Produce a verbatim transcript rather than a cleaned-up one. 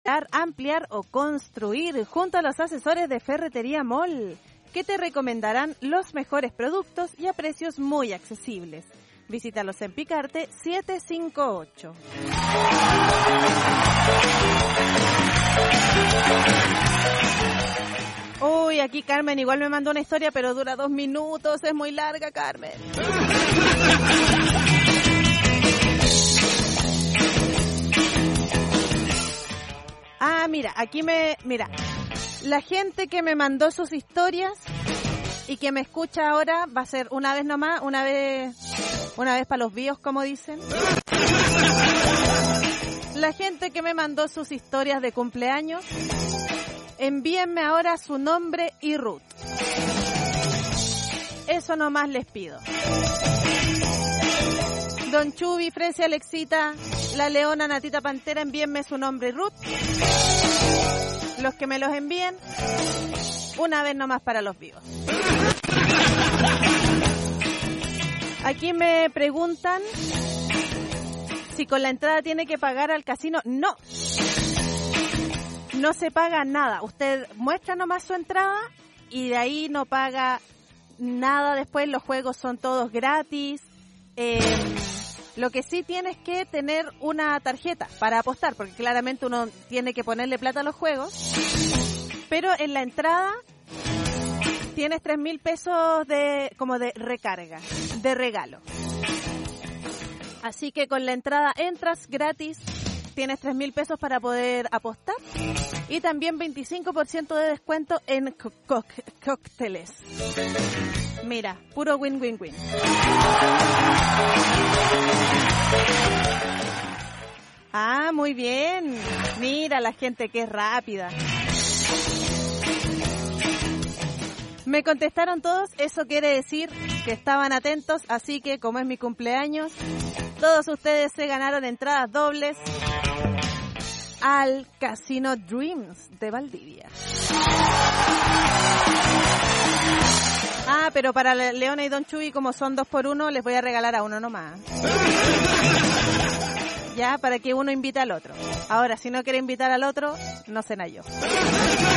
ampliar o construir junto a los asesores de Ferretería Mall, que te recomendarán los mejores productos y a precios muy accesibles. Visítalos en Picarte setecientos cincuenta y ocho. Uy, aquí Carmen igual me mandó una historia, pero dura dos minutos, es muy larga, Carmen. Ah, mira, aquí me... Mira, la gente que me mandó sus historias y que me escucha ahora va a ser una vez nomás, una vez... Una vez para los bios, como dicen. La gente que me mandó sus historias de cumpleaños, envíenme ahora su nombre y root. Eso nomás les pido. Don Chubi, Fresia, Alexita, la Leona, Natita Pantera, envíenme su nombre y root. Los que me los envíen, una vez nomás para los vivos. Aquí me preguntan si con la entrada tiene que pagar al casino. No, no se paga nada. Usted muestra nomás su entrada y de ahí no paga nada. Después los juegos son todos gratis. Eh, lo que sí tienes que tener una tarjeta para apostar, porque claramente uno tiene que ponerle plata a los juegos. Pero en la entrada tienes tres mil pesos de como de recarga, de regalo. Así que con la entrada entras gratis, tienes tres mil pesos para poder apostar y también veinticinco por ciento de descuento en co- co- cócteles. Mira, puro win, win, win. Ah, muy bien. Mira la gente que es rápida. Me contestaron todos, eso quiere decir que estaban atentos, así que como es mi cumpleaños, todos ustedes se ganaron entradas dobles al Casino Dreams de Valdivia. Ah, pero para Leona y Don Chuy, como son dos por uno, les voy a regalar a uno nomás. Ya, para que uno invite al otro. Ahora, si no quiere invitar al otro, no sé nada yo.